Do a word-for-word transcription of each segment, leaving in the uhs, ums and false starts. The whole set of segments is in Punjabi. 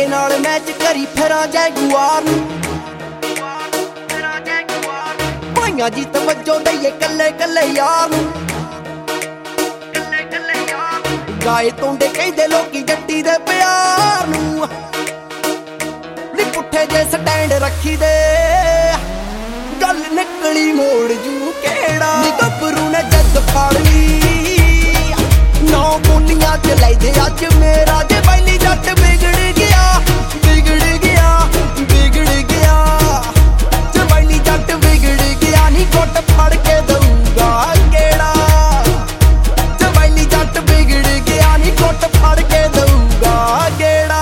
ਤੇਰੇ ਨਾਲ ਮੈਚ ਕਰੀ ਫਿਰਾਂ ਜੈਗੁਆਰ ਨੂੰ ਭਾਈਆਂ ਜੀ ਤਵੱਜੋ ਦਈਏ ਕੱਲੇ ਕੱਲੇ ਯਾਰ ਨੂੰ ਗਾਏ ਤੋਂਡੇ ਕਹਿੰਦੇ ਲੋਕੀ ਜੱਟੀ ਦੇ ਪਿਆਰ ਨੂੰ ਨੀ ਪੁੱਠੇ ਜੇ ਸਟੈਂਡ ਰੱਖੀ ਦੇ ਗੱਲ ਨਿਕਲੀ ਮੋੜ ਜੂ ਕਿਹੜਾ ਨੀ ਗੱਭਰੂ ਨੇ ਜੱਦ ਫੜ ਲਈ ਨੌ ਮੁੰਨੀਆਂ ਚ ਲੈਦੇ ਅੱਜ ਮੇਰਾ ਜੇ ਬੈਲੀ ਜੱਟ ਵਿਗੜ ਗਿਆ ਵਿਗੜ ਗਿਆ ਵਿਗੜ ਗਿਆ ਜੇ ਬੈਲੀ ਜੱਟ ਵਿਗੜ ਗਿਆ ਨੀ ਗੁੱਟ ਫੜ ਕੇ ਦਊਗਾ ਕਿਹੜਾ ਜੇ ਬੈਲੀ ਜੱਟ ਵਿਗੜ ਗਿਆ ਨੀ ਗੁੱਟ ਫੜ ਕੇ ਦਊਗਾ ਕਿਹੜਾ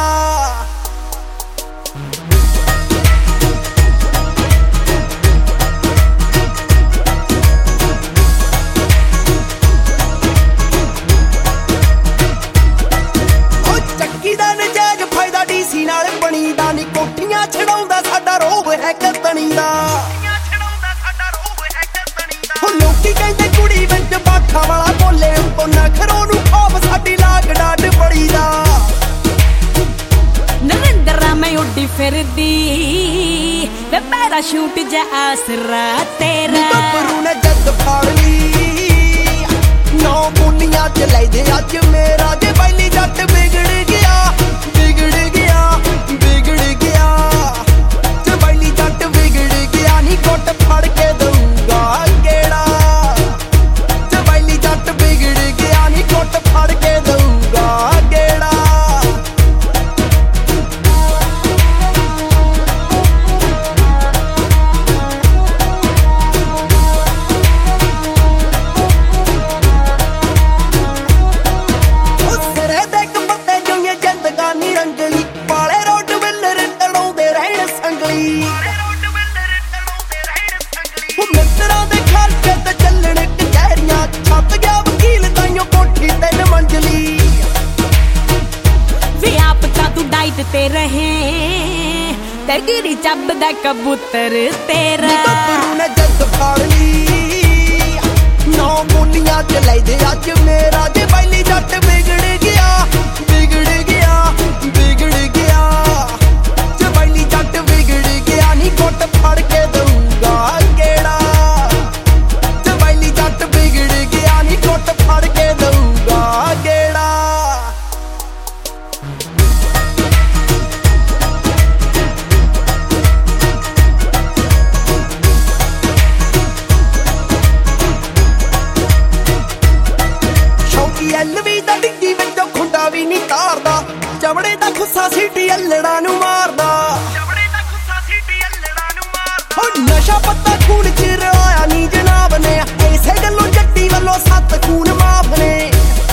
ਨਾਲ ਬਣੀ ਦਾ ਨੀ ਕੋਠੀਆਂ ਛਡਾਉਂਦਾ ਸਾਡਾ ਰੋਬ ਹੈ ਕਤਣੀ ਦਾ ਹੁਣ ਲੋਕੀ ਕਹਿੰਦੇ ਕੁੜੀ ਵਿੱਚ ਬਾਠਾ ਵਾਲਾ ਬੋਲੇ ਉੱਤੋਂ ਨਖਰੋਂ ਨੂੰ ਖੋਬ ਸਾਡੀ ਲਾਗ ਡਾਡ ਬੜੀ ਦਾ ਨਰਿੰਦਰਾ ਮੈਂ ਉੱਡੀ ਫਿਰਦੀ ਵੇ ਪੈਰਾਸ਼ੂਟ ਜਾ ਆਸਰਾ ਤੇਰਾ ਗੱਭਰੂ ਨੇ ਜੱਦ ਫੜ ਲਈ ਨੌ ਮੁੰਨੀਆਂ ਚ ਲੈਦੇ ਅੱਜ ਮੇਰਾ ਜੇ ਬੈਲੀ ਜੱਟ ਵਿਗੜ ਗਿਆ ਵਿਗੜ ਗਿਆ ਵਿਗੜ ਗਿਆ ਜੇ ਬੈਲੀ ਜੱਟ ਵਿਗੜ ਗਿਆ ਨੀ ਗੁੱਟ ਫੜ ਕੇ ਦਊਗਾ ਕਿਹੜਾ ਜੇ ਬੈਲੀ ਜੱਟ ਵਿਗੜ ਗਿਆ ਨੀ ਗੁੱਟ ਫੜ ਕੇ ਦਊਗਾ ਕਿਹੜਾ ਰੰਗਲੀ ਪਾਲੇ ਰੋਡ ਵਿਲਰ ਤੜਾਉਂਦੇ ਰਹਿਣ ਸੰਗਲੀ ਉਹ ਮਿੱਤਰਾਂ ਦੇ ਖਰਚੇ ਤੇ ਚੱਲਣ ਕਚਹਿਰੀਆਂ ਛੱਤ ਗਿਆ ਵਕੀਲ ਤਾਈਓ ਕੋਠੀ ਤਿੰਨ ਮੰਜ਼ਲੀ ਵੇ ਆਪ ਤਾਂ ਤੂੰ ਡਾਈਟ ਤੇ ਰਹੇ ਤੇਰੀ ਚੱਬਦਾ ਕਬੂਤਰ ਤੇਰਾ ਗੱਭਰੂ ਨੇ ਜੱਦ ਫੜ ਲਈ ਨੌ ਮੁੰਨੀਆਂ ਚ ਲੈਦੇ ਅੱਜ ਮੇਰਾ ਜੇ ਬੈਲੀ ਜੱਟ ਵਿਗੜ ਗਿਆ ਵਿਗੜ ਗਿਆ ਵਿਗੜ ਗਿਆ ਜੇ ਬੈਲੀ ਜੱਟ ਵਿਗੜ ਗਿਆ ਨੀ ਗੁੱਟ ਫੜ ਕੇ ਦਊਗਾ ਕਿਹੜਾ ਜੇ ਬੈਲੀ ਜੱਟ ਵਿਗੜ ਗਿਆ ਨੀ ਗੁੱਟ ਫੜ ਕੇ ਦਊਗਾ ਕਿਹੜਾ ਸ਼ੌਕੀ ਐਲਵੀ ਦਾ ਡਿੱਗੀ ਵਿੱਚੋਂ ਖੁੰਡਾ ਵੀ ਨਹੀਂ ਤਾਰਦਾ ਚਮੜੇ ਦਾ ਖੁੱਸਾ ਸੀਟੀ ਅਲੜਾ ਨੂੰ ਮਾਰਦਾ ਚਮੜੇ ਦਾ ਖੁੱਸਾ ਸੀਟੀ ਅਲੜਾ ਨੂੰ ਮਾਰਦਾ ਹੋ ਨਸ਼ਾ ਪੱਤਾ ਖੂਨ ਚ ਰਲਾਇਆ ਨੀ ਜਨਾਬ ਨੇ ਐਸੇ ਗੱਲੋਂ ਜੱਟੀ ਵੱਲੋਂ ਸੱਤ ਖੂਨ ਮਾਫ ਨੇ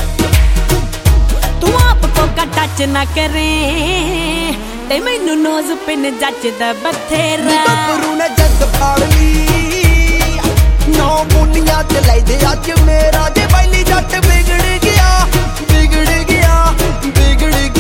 ਤੂੰ ਆਪ ਕੋ ਟੱਚ ਨਾ ਕਰੇ ਤੇ ਮੈਨੂੰ ਨੋਜ਼ ਪਿੰਨ ਜੱਚਦਾ ਬਥੇਰਾ ਗੱਭਰੂ ਨੇ ਜੱਦ ਫੜ ਲਈ ਨੌ ਮੁੰਨੀਆਂ ਚ ਲੈਦੇ ਅੱਜ ਮੇਰਾ ਜੇ ਬੈਲੀ ਜੱਟ ਵਿਗੜ ਗਿਆ ਵਿਗੜ ਗਿਆ ਵਿਗੜ ਗਿਆ